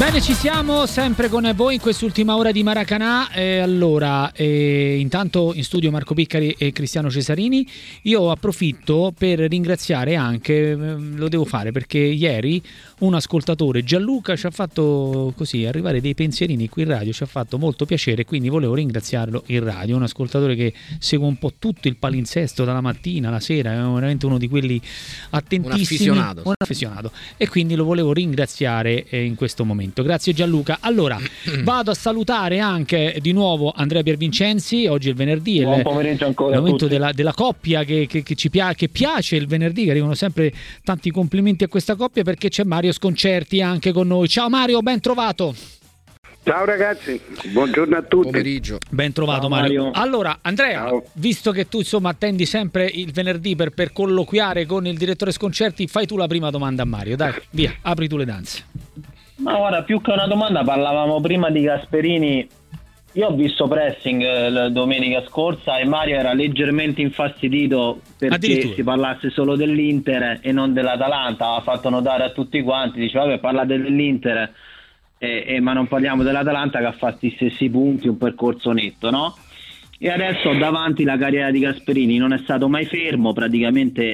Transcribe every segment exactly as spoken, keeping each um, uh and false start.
Bene, ci siamo sempre con voi in quest'ultima ora di Maracanã. Eh, allora, eh, intanto in studio Marco Piccari e Cristiano Cesarini. Io approfitto per ringraziare anche, eh, lo devo fare perché ieri un ascoltatore, Gianluca, ci ha fatto così arrivare dei pensierini qui in radio, ci ha fatto molto piacere, quindi volevo ringraziarlo in radio. Un ascoltatore che segue un po' tutto il palinsesto dalla mattina alla sera, è veramente uno di quelli attentissimi, un affezionato, un affezionato, e quindi lo volevo ringraziare eh, in questo momento. Grazie Gianluca. Allora vado a salutare anche di nuovo Andrea Piervincenzi. Oggi è il venerdì, è buon pomeriggio ancora, il momento della, della coppia che, che, che ci piace, che piace il venerdì, che arrivano sempre tanti complimenti a questa coppia, perché c'è Mario Sconcerti anche con noi. Ciao Mario, ben trovato. Ciao ragazzi, buongiorno a tutti. Pomeriggio. Ben trovato. Ciao, Mario. Mario. Allora Andrea, ciao. Visto che tu insomma attendi sempre il venerdì per, per colloquiare con il direttore Sconcerti, fai tu la prima domanda a Mario, dai, via, apri tu le danze. Ma guarda, più che una domanda, parlavamo prima di Gasperini. Io ho visto pressing eh, domenica scorsa e Mario era leggermente infastidito perché si parlasse solo dell'Inter e non dell'Atalanta. Ha fatto notare a tutti quanti, diceva vabbè, parla dell'Inter e, e, ma non parliamo dell'Atalanta che ha fatto i stessi punti, un percorso netto, no? E adesso davanti la carriera di Gasperini non è stato mai fermo, praticamente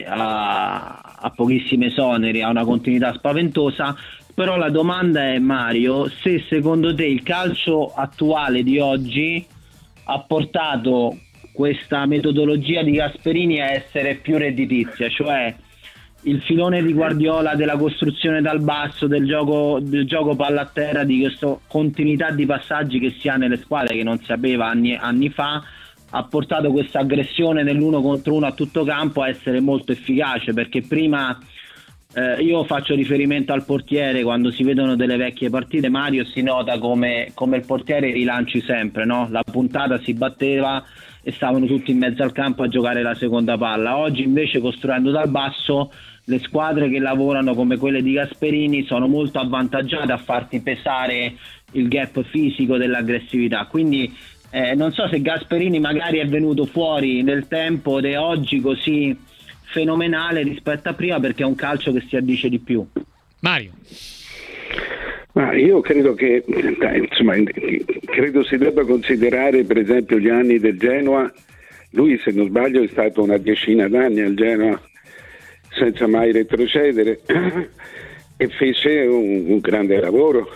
a, a pochissimi esoneri, ha una continuità spaventosa. Però la domanda è, Mario, se secondo te il calcio attuale di oggi ha portato questa metodologia di Gasperini a essere più redditizia, cioè il filone di Guardiola della costruzione dal basso, del gioco, del gioco palla a terra, di questa continuità di passaggi che si ha nelle squadre che non si aveva anni, anni fa, ha portato questa aggressione nell'uno contro uno a tutto campo a essere molto efficace, perché prima... Eh, io faccio riferimento al portiere. Quando si vedono delle vecchie partite, Mario, si nota come, come il portiere rilanci sempre, no? La puntata si batteva e stavano tutti in mezzo al campo a giocare la seconda palla. Oggi invece, costruendo dal basso, le squadre che lavorano come quelle di Gasperini sono molto avvantaggiate a farti pesare il gap fisico dell'aggressività. Quindi eh, non so se Gasperini magari è venuto fuori nel tempo ed è oggi così fenomenale rispetto a prima, perché è un calcio che si addice di più. Mario. Ma io credo che dai, insomma, credo si debba considerare per esempio gli anni del Genoa. Lui, se non sbaglio, è stato una decina d'anni al Genoa senza mai retrocedere e fece un, un grande lavoro.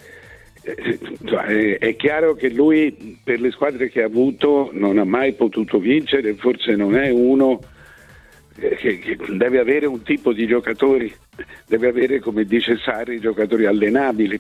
È, è chiaro che lui, per le squadre che ha avuto, non ha mai potuto vincere, forse non è uno Che, che deve avere un tipo di giocatori, deve avere, come dice Sarri, giocatori allenabili.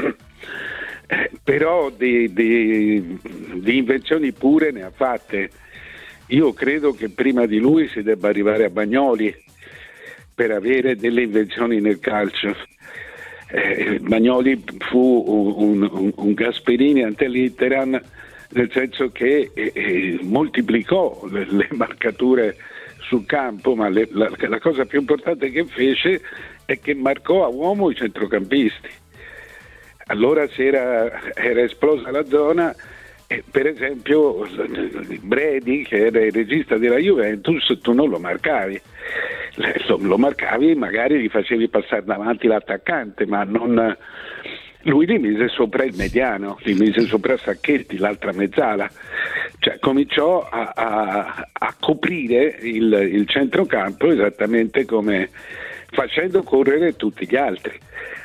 Eh, però di, di, di invenzioni pure ne ha fatte. Io credo che prima di lui si debba arrivare a Bagnoli per avere delle invenzioni nel calcio. Eh, Bagnoli fu un, un, un Gasperini ante litteram, nel senso che eh, eh, moltiplicò le, le marcature sul campo, ma le, la, la cosa più importante che fece è che marcò a uomo i centrocampisti. Allora si era, era esplosa la zona, e per esempio Brady, che era il regista della Juventus, tu non lo marcavi, lo, lo marcavi, magari gli facevi passare davanti l'attaccante, ma non... Lui li mise sopra il mediano, li mise sopra Sacchetti, l'altra mezzala, cioè cominciò a, a, a coprire il, il centrocampo esattamente come facendo correre tutti gli altri.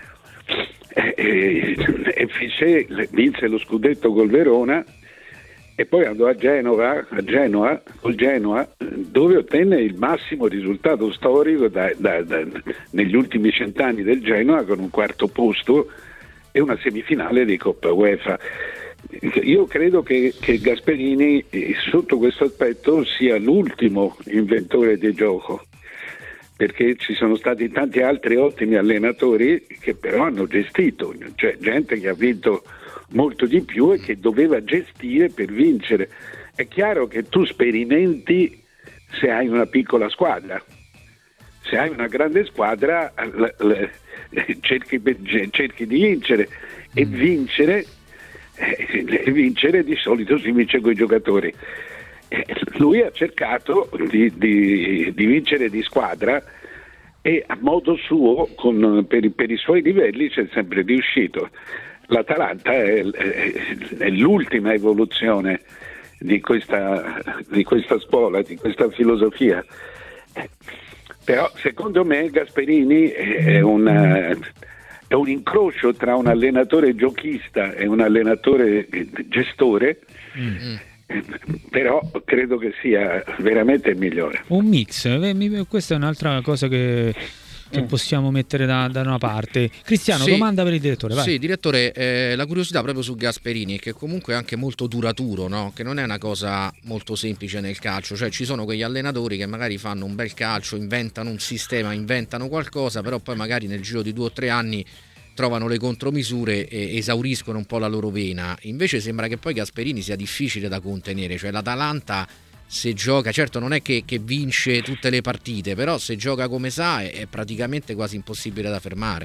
E, e, e fece, vinse lo scudetto col Verona e poi andò a Genova, a Genoa, col Genoa, dove ottenne il massimo risultato storico da, da, da, negli ultimi cent'anni del Genoa, con un quarto posto e una semifinale di Coppa UEFA. Io credo che, che Gasperini eh, sotto questo aspetto sia l'ultimo inventore di gioco, perché ci sono stati tanti altri ottimi allenatori che però hanno gestito, cioè gente che ha vinto molto di più e che doveva gestire per vincere. È chiaro che tu sperimenti se hai una piccola squadra, se hai una grande squadra l- l- cerchi, cerchi di vincere e vincere eh, vincere di solito si vince con i giocatori. Eh, lui ha cercato di, di, di vincere di squadra e a modo suo, con, per, per i suoi livelli, c'è sempre riuscito. L'Atalanta è, è, è l'ultima evoluzione di questa, di questa scuola, di questa filosofia. Però secondo me Gasperini è, una, è un incrocio tra un allenatore giochista e un allenatore gestore, mm-hmm. però credo che sia veramente il migliore. Un mix, questa è un'altra cosa che, che possiamo mettere da, da una parte. Cristiano, sì, domanda per il direttore, vai. Sì, direttore, eh, la curiosità proprio su Gasperini, che comunque è anche molto duraturo, no? Che non è una cosa molto semplice nel calcio, cioè ci sono quegli allenatori che magari fanno un bel calcio, inventano un sistema, inventano qualcosa, però poi magari nel giro di due o tre anni trovano le contromisure e esauriscono un po' la loro vena. Invece sembra che poi Gasperini sia difficile da contenere, cioè l'Atalanta se gioca, certo non è che, che vince tutte le partite, però se gioca come sa è, è praticamente quasi impossibile da fermare.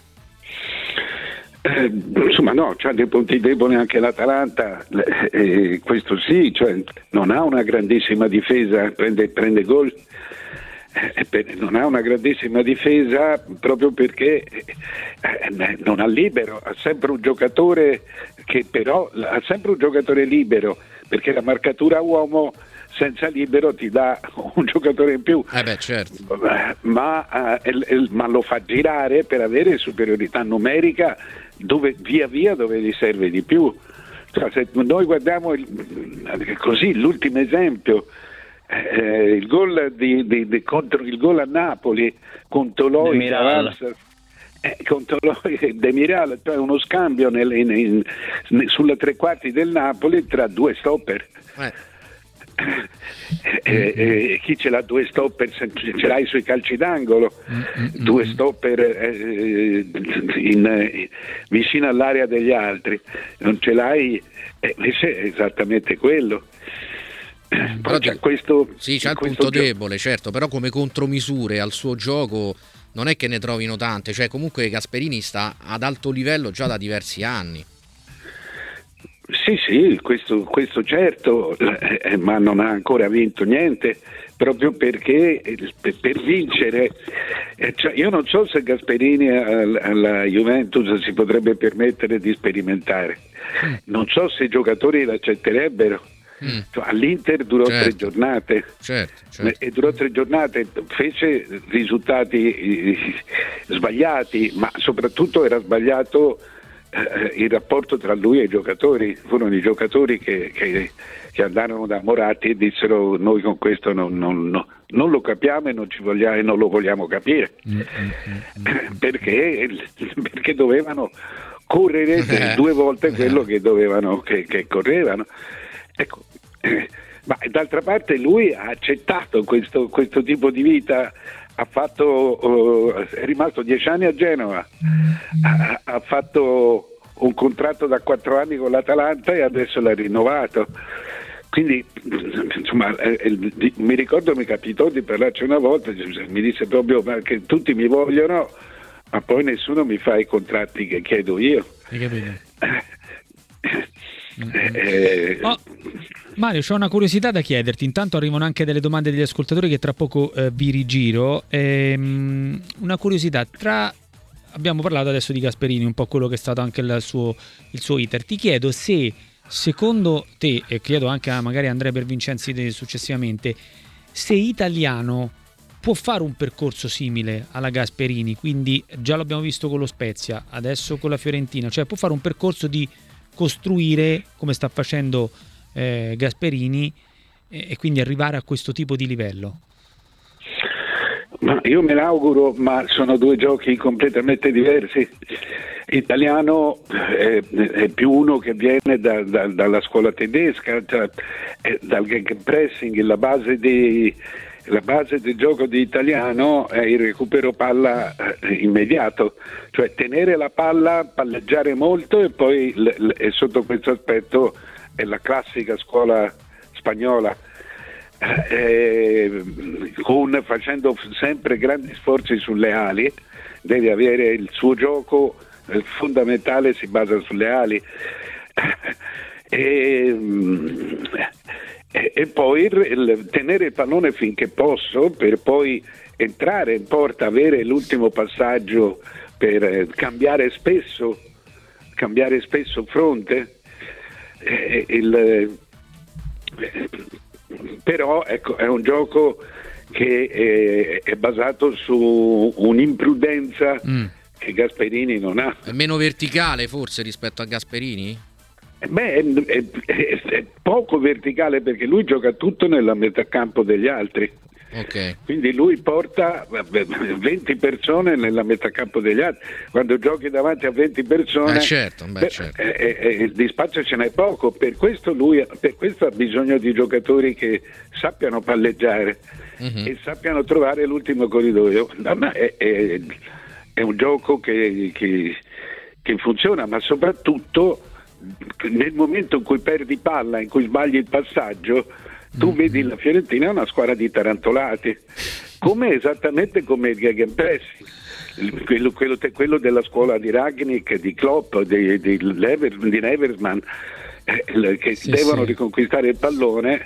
Eh, insomma no, c'ha dei punti deboli anche l'Atalanta, eh, questo sì, cioè non ha una grandissima difesa, prende, prende gol, eh, non ha una grandissima difesa proprio perché eh, non ha libero, ha sempre un giocatore che però ha sempre un giocatore libero, perché la marcatura uomo senza libero ti dà un giocatore in più, eh beh, certo. ma, eh, ma lo fa girare per avere superiorità numerica dove, via via dove gli serve di più. Cioè, se noi guardiamo il, così l'ultimo esempio, eh, il gol di, di, di, contro il gol a Napoli con Toloi che avanza, eh, con Toloi e Demiral, cioè uno scambio nel, in, in, in, sulla tre quarti del Napoli tra due stopper. Eh. Eh, eh, chi ce l'ha due stopper, ce l'hai sui calci d'angolo, mm-hmm. due stopper eh, in, eh, vicino all'area degli altri, non ce l'hai, eh, invece è esattamente quello. Poi c'è questo, sì, c'è il questo punto gio- debole, certo, però come contromisure al suo gioco non è che ne trovino tante, cioè comunque Gasperini sta ad alto livello già da diversi anni. Sì, sì, questo, questo certo, eh, ma non ha ancora vinto niente, proprio perché eh, per, per vincere, eh, cioè, io non so se Gasperini alla, alla Juventus si potrebbe permettere di sperimentare, mm. non so se i giocatori l'accetterebbero. Mm. Cioè, all'Inter durò certo. tre giornate certo, certo. e durò tre giornate, fece risultati eh, sbagliati, ma soprattutto era sbagliato Eh, il rapporto tra lui e i giocatori. Furono i giocatori che, che, che andarono da Moratti e dissero: noi con questo non, non, non, non lo capiamo e non ci vogliamo e non lo vogliamo capire, mm, mm, mm, perché, perché dovevano correre eh, due volte quello eh. che dovevano che, che correvano, ecco. Eh, ma d'altra parte lui ha accettato questo, questo tipo di vita. Ha fatto, uh, è rimasto dieci anni a Genova, ha, ha fatto un contratto da quattro anni con l'Atalanta e adesso l'ha rinnovato. Quindi, insomma, eh, eh, mi ricordo, mi capitò di parlarci una volta, mi disse proprio che tutti mi vogliono, ma poi nessuno mi fa i contratti che chiedo io. Hai capito? Eh, oh, Mario, c'ho una curiosità da chiederti. Intanto arrivano anche delle domande degli ascoltatori che tra poco eh, vi rigiro. Ehm, una curiosità, tra abbiamo parlato adesso di Gasperini, un po' quello che è stato anche il suo, il suo iter. Ti chiedo se secondo te, e chiedo anche a magari Andrea Pervincenzi successivamente, se Italiano può fare un percorso simile alla Gasperini, quindi già l'abbiamo visto con lo Spezia, adesso con la Fiorentina, cioè può fare un percorso di costruire come sta facendo eh, Gasperini e, e quindi arrivare a questo tipo di livello? Ma io me l'auguro, ma sono due giochi completamente diversi. Italiano è, è più uno che viene da, da, dalla scuola tedesca, cioè, dal gegenpressing, la base di La base del gioco di Italiano è il recupero palla eh, immediato, cioè tenere la palla, palleggiare molto e poi l- l- e sotto questo aspetto è la classica scuola spagnola, eh, con, facendo sempre grandi sforzi sulle ali. Deve avere il suo gioco eh, fondamentale, si basa sulle ali. e, E, e poi il, tenere il pallone finché posso, per poi entrare in porta, avere l'ultimo passaggio per eh, cambiare spesso cambiare spesso fronte, eh, il, eh, però ecco, è un gioco che è, è basato su un'imprudenza mm. che Gasperini non ha. È meno verticale forse rispetto a Gasperini? Beh, è, è, è, è poco verticale perché lui gioca tutto nella metà campo degli altri. Okay. Quindi lui porta venti persone nella metà campo degli altri. Quando giochi davanti a venti persone, eh certo, beh, beh, certo. Eh, eh, di spazio ce n'è poco. Per questo lui per questo ha bisogno di giocatori che sappiano palleggiare uh-huh. e sappiano trovare l'ultimo corridoio. Ma è, è, è un gioco che, che, che funziona, ma soprattutto nel momento in cui perdi palla, in cui sbagli il passaggio, tu vedi la Fiorentina è una squadra di tarantolati, come esattamente come il gegenpressing, quello, quello, quello della scuola di Rangnick, di Klopp, di, di, Lever, di Neversman, eh, che sì, devono sì. riconquistare il pallone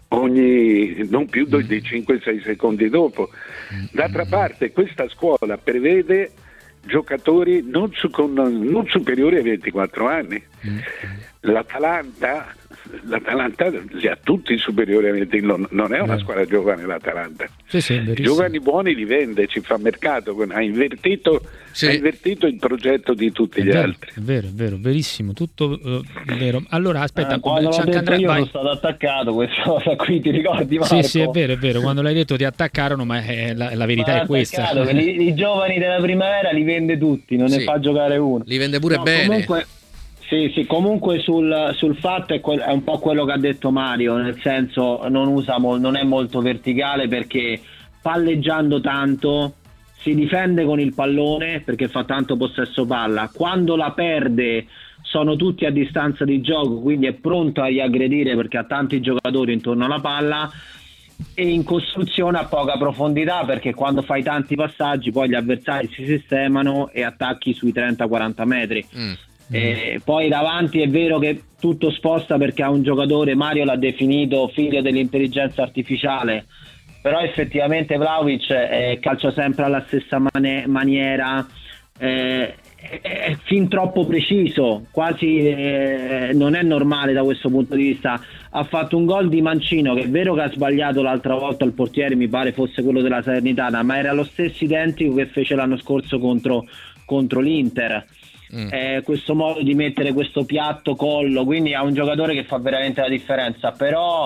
ogni non più mm. di cinque sei secondi dopo. D'altra parte questa scuola prevede giocatori non, su, con, non superiori ai ventiquattro anni. Mm. L'Atalanta l'Atalanta li ha tutti superiori a venti, non, non è una Beh. squadra giovane l'Atalanta. Sì, sì, I giovani buoni li vende, ci fa mercato, ha invertito, sì. ha invertito il progetto di tutti è gli vero, altri. È vero, è vero, verissimo, tutto uh, vero. Allora aspetta, eh, quando l'ho detto Andrea, io vai. sono stato attaccato, questa cosa qui ti ricordi, Marco? Sì, sì, è vero, è vero, quando l'hai detto ti attaccarono, ma è, la, la verità ma è questa. I, I giovani della primavera li vende tutti, non sì. ne fa giocare uno. Li vende pure no, bene. Comunque Sì, sì, comunque sul, sul fatto è, que- è un po' quello che ha detto Mario, nel senso non usa mo- non è molto verticale perché palleggiando tanto si difende con il pallone perché fa tanto possesso palla, quando la perde sono tutti a distanza di gioco, quindi è pronto a riaggredire perché ha tanti giocatori intorno alla palla, e in costruzione ha poca profondità perché quando fai tanti passaggi poi gli avversari si sistemano e attacchi sui trenta quaranta metri. Mm. E poi davanti è vero che tutto sposta perché ha un giocatore, Mario l'ha definito figlio dell'intelligenza artificiale, però effettivamente Vlahovic eh, calcia sempre alla stessa man- maniera, eh, è, è fin troppo preciso, quasi eh, non è normale da questo punto di vista. Ha fatto un gol di mancino che è vero che ha sbagliato l'altra volta il portiere, mi pare fosse quello della Salernitana, ma era lo stesso identico che fece l'anno scorso contro, contro l'Inter. Mm. Eh, questo modo di mettere questo piatto collo, quindi ha un giocatore che fa veramente la differenza, però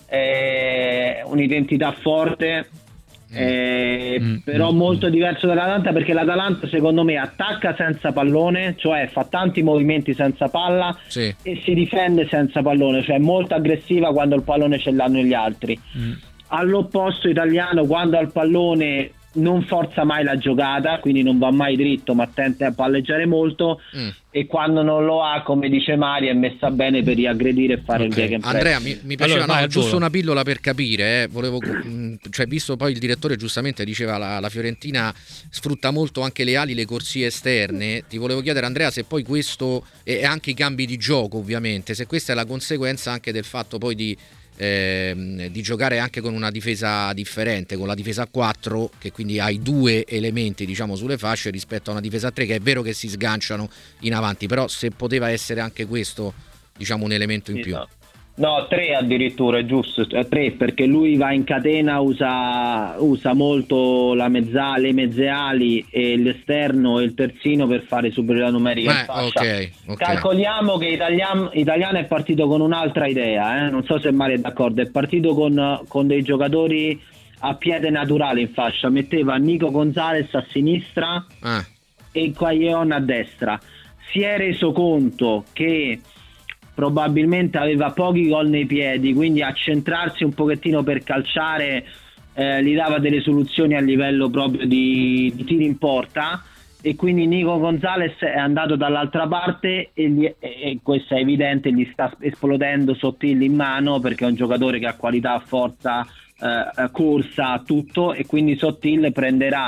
è un'identità forte, eh, mm. però mm. molto diverso dall'Atalanta, perché l'Atalanta secondo me attacca senza pallone, cioè fa tanti movimenti senza palla, sì. e si difende senza pallone, cioè molto aggressiva quando il pallone ce l'hanno gli altri. Mm. All'opposto italiano, quando ha il pallone non forza mai la giocata, quindi non va mai dritto ma tende a palleggiare molto, mm. e quando non lo ha, come dice Mario, è messa bene per riaggredire e fare okay. il gegenpressing. Andrea, mi, mi piaceva allora, no, giusto una pillola per capire, eh. Volevo, cioè, visto poi il direttore giustamente diceva la, la Fiorentina sfrutta molto anche le ali, le corsie esterne, ti volevo chiedere Andrea se poi questo e anche i cambi di gioco ovviamente, se questa è la conseguenza anche del fatto poi di Eh, di giocare anche con una difesa differente, con la difesa a quattro, che quindi hai due elementi diciamo sulle fasce rispetto a una difesa a tre, che è vero che si sganciano in avanti, però se poteva essere anche questo diciamo un elemento in più. No, tre addirittura, è giusto, tre, perché lui va in catena, usa, usa molto la mezza, le mezze ali e l'esterno e il terzino per fare superiorità numerica in fascia. Okay, okay. Calcoliamo che Italiano, Italiano è partito con un'altra idea, eh? Non so se Mario è d'accordo, è partito con, con dei giocatori a piede naturale in fascia, metteva Nico Gonzalez a sinistra ah. e Quaglion a destra. Si è reso conto che probabilmente aveva pochi gol nei piedi, quindi accentrarsi un pochettino per calciare eh, gli dava delle soluzioni a livello proprio di, di tiri in porta, e quindi Nico Gonzalez è andato dall'altra parte e, gli, e questo è evidente, gli sta esplodendo Sottil in mano perché è un giocatore che ha qualità, forza, eh, corsa, tutto, e quindi Sottil prenderà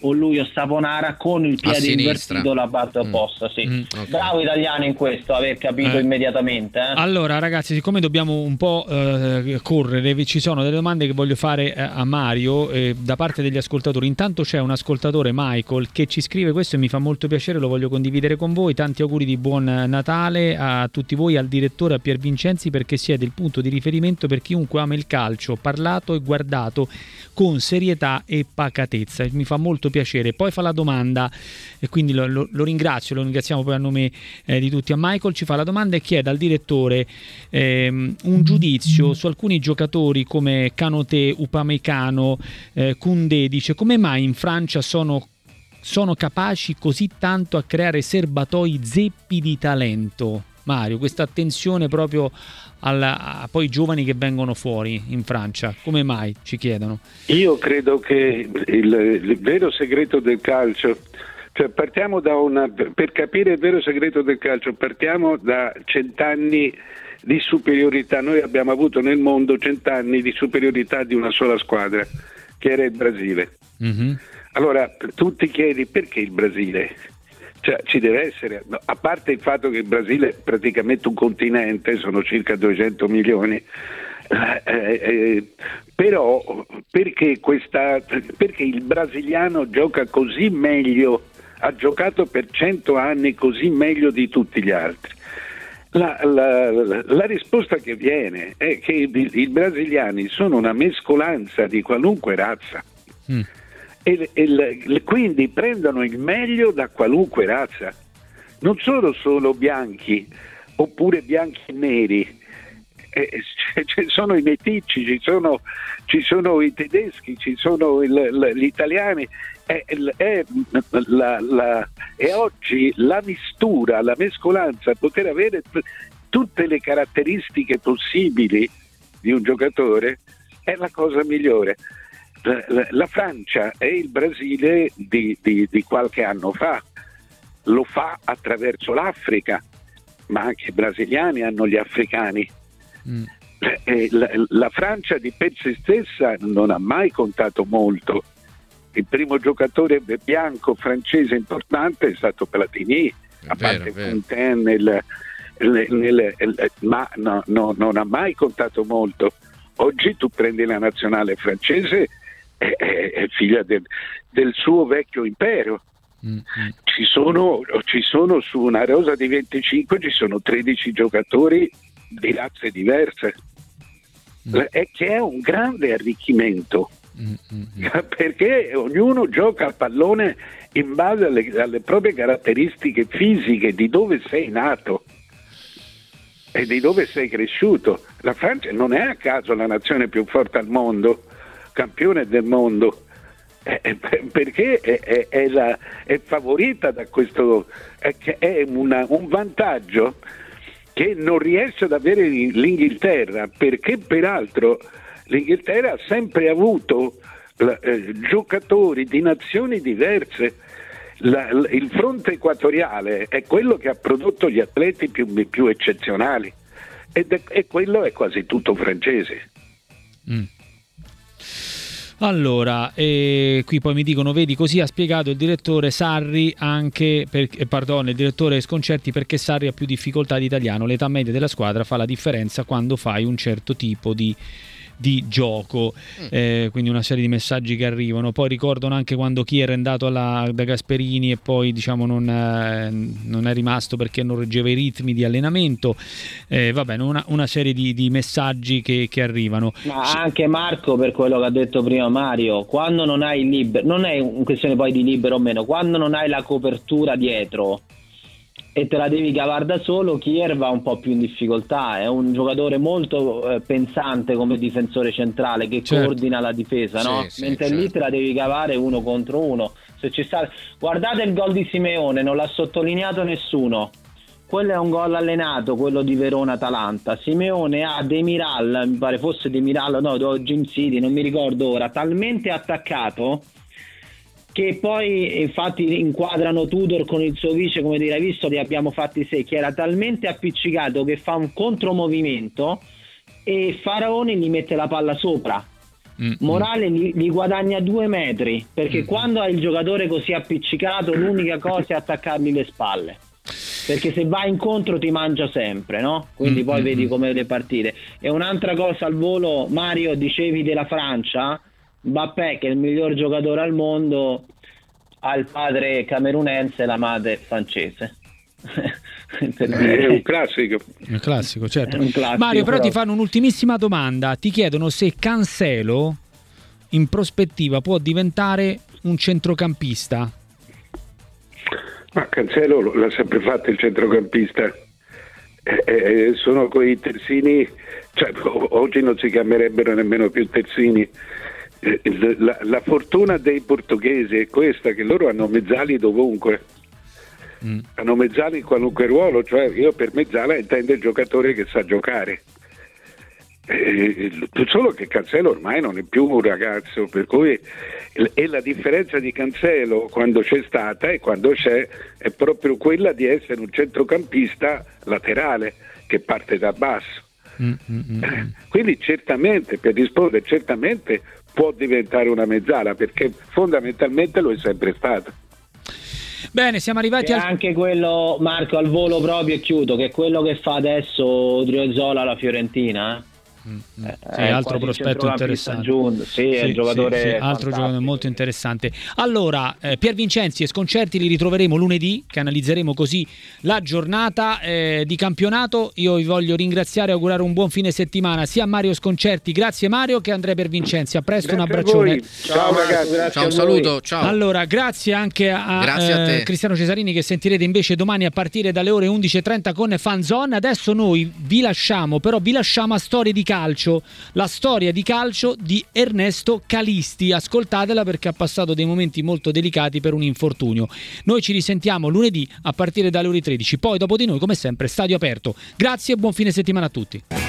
o lui o Saponara con il piede invertito la parte mm. opposta. Sì. Mm. Okay. Bravo italiano in questo, aver capito eh. immediatamente. Eh. Allora ragazzi, siccome dobbiamo un po' eh, correre, ci sono delle domande che voglio fare eh, a Mario eh, da parte degli ascoltatori. Intanto c'è un ascoltatore, Michael, che ci scrive questo e mi fa molto piacere, lo voglio condividere con voi. Tanti auguri di buon Natale a tutti voi, al direttore, a Pier Vincenzi, perché siete il punto di riferimento per chiunque ama il calcio, parlato e guardato con serietà e pacatezza. Mi fa molto piacere. Poi fa la domanda, e quindi lo, lo, lo ringrazio, lo ringraziamo poi a nome eh, di tutti. A Michael ci fa la domanda e chiede al direttore ehm, un giudizio su alcuni giocatori come Kanouté, Upamecano, eh, Koundé. Dice: come mai in Francia sono sono capaci così tanto a creare serbatoi zeppi di talento? Mario, questa attenzione proprio alla, a poi giovani che vengono fuori in Francia, come mai, ci chiedono? Io credo che il, il vero segreto del calcio, cioè partiamo da una, per capire il vero segreto del calcio, partiamo da cent'anni di superiorità. Noi abbiamo avuto nel mondo cent'anni di superiorità di una sola squadra, che era il Brasile. Mm-hmm. Allora tu ti chiedi perché il Brasile? Cioè, ci deve essere, a parte il fatto che il Brasile è praticamente un continente, sono circa duecento milioni, eh, eh, però perché, questa, perché il brasiliano gioca così meglio, ha giocato per cento anni così meglio di tutti gli altri? La, la, la risposta che viene è che i, i brasiliani sono una mescolanza di qualunque razza. Mm. E, e quindi prendono il meglio da qualunque razza, non sono solo bianchi oppure bianchi e neri, eh, ci sono i meticci, ci sono, ci sono i tedeschi, ci sono il, gli italiani, è, è, la, la, è oggi la mistura, la mescolanza, poter avere t- tutte le caratteristiche possibili di un giocatore è la cosa migliore. La Francia è il Brasile di, di, di qualche anno fa, lo fa attraverso l'Africa, ma anche i brasiliani hanno gli africani. Mm. La, la Francia di per sé stessa non ha mai contato molto. Il primo giocatore bianco francese importante è stato Platini, a parte Fontaine, nel, nel, nel, nel, ma no, no, non ha mai contato molto. Oggi tu prendi la nazionale francese, È, è, è figlia del, del suo vecchio impero. Mm-hmm. Ci sono, ci sono su una rosa di venticinque ci sono tredici giocatori di razze diverse. Mm. È che è un grande arricchimento. Mm-hmm. Perché ognuno gioca a pallone in base alle, alle proprie caratteristiche fisiche, di dove sei nato e di dove sei cresciuto. La Francia non è a caso la nazione più forte al mondo, campione del mondo, eh, perché è, è, è, la, è favorita da questo, è, è una, un vantaggio che non riesce ad avere l'Inghilterra, perché peraltro l'Inghilterra ha sempre avuto eh, giocatori di nazioni diverse. La, la, il fronte equatoriale è quello che ha prodotto gli atleti più, più eccezionali, ed è, e quello è quasi tutto francese. Mm. Allora, eh, qui poi mi dicono, vedi, così ha spiegato il direttore Sarri anche per, eh, pardon, il direttore Sconcerti, perché Sarri ha più difficoltà di italiano. L'età media della squadra fa la differenza quando fai un certo tipo di di gioco, eh, quindi una serie di messaggi che arrivano. Poi ricordano anche quando Chier è andato alla, da Gasperini e poi diciamo non, eh, non è rimasto perché non reggeva i ritmi di allenamento, eh, va bene, una, una serie di, di messaggi che, che arrivano. Ma anche Marco, per quello che ha detto prima Mario, quando non hai il libero, non è una questione poi di libero o meno, quando non hai la copertura dietro e te la devi cavare da solo, Chier va un po' più in difficoltà. È un giocatore molto eh, pensante come difensore centrale che certo. coordina la difesa, sì, no? Sì, mentre certo. lì te la devi cavare uno contro uno. Se ci sta... Guardate il gol di Simeone, non l'ha sottolineato nessuno. Quello è un gol allenato, quello di Verona-Atalanta. Simeone ha Demiral, mi pare fosse Demiral, no, Jim City, non mi ricordo ora, talmente attaccato che poi infatti inquadrano Tudor con il suo vice, come dire, hai visto, li abbiamo fatti secchi, era talmente appiccicato che fa un contromovimento e Faraoni gli mette la palla sopra, mm. Morale li, li guadagna due metri, perché mm. quando hai il giocatore così appiccicato l'unica cosa è attaccargli le spalle, perché se vai incontro ti mangia sempre, no? Quindi mm. poi mm. vedi come le partite. E un'altra cosa al volo, Mario, dicevi della Francia, Mbappé che è il miglior giocatore al mondo, ha il padre camerunense e la madre francese. Per dire. È un classico. È un classico, certo. Un classico, Mario, però, però ti fanno un'ultimissima domanda. Ti chiedono se Cancelo in prospettiva può diventare un centrocampista. Ma Cancelo l'ha sempre fatto il centrocampista. Eh, eh, sono quei terzini, cioè, oggi non si chiamerebbero nemmeno più terzini. Eh, la, la fortuna dei portoghesi è questa, che loro hanno mezzali dovunque. Mm. Hanno mezzali in qualunque ruolo, cioè io per mezzala intendo il giocatore che sa giocare. Eh, solo che Cancelo ormai non è più un ragazzo, per cui e la differenza di Cancelo quando c'è stata e quando c'è è proprio quella di essere un centrocampista laterale che parte da basso. Mm, mm, mm. Quindi certamente, per rispondere, certamente può diventare una mezzala, perché fondamentalmente lo è sempre stato. Bene, siamo arrivati e al... anche quello, Marco, al volo proprio, e chiudo, che è quello che fa adesso Odriozola alla Fiorentina, eh? Mm, mm. Sì, eh, altro prospetto interessante. Giunto. Sì, sì, è un giocatore sì, sì, altro giocatore molto interessante. Allora, eh, Pier Vincenzi e Sconcerti li ritroveremo lunedì, che analizzeremo così la giornata eh, di campionato. Io vi voglio ringraziare e augurare un buon fine settimana sia a Mario Sconcerti, grazie Mario, che a Andrea Pier Vincenzi. A presto, grazie, un abbraccione. Ciao, ciao ragazzi, ciao, un saluto, ciao. Allora, grazie anche a, grazie a eh, Cristiano Cesarini, che sentirete invece domani a partire dalle ore undici e trenta con Fanzone. Adesso noi vi lasciamo, però vi lasciamo a Storie di Calcio, la storia di calcio di Ernesto Calisti. Ascoltatela, perché ha passato dei momenti molto delicati per un infortunio. Noi ci risentiamo lunedì a partire dalle ore tredici, poi dopo di noi come sempre Stadio Aperto. Grazie e buon fine settimana a tutti.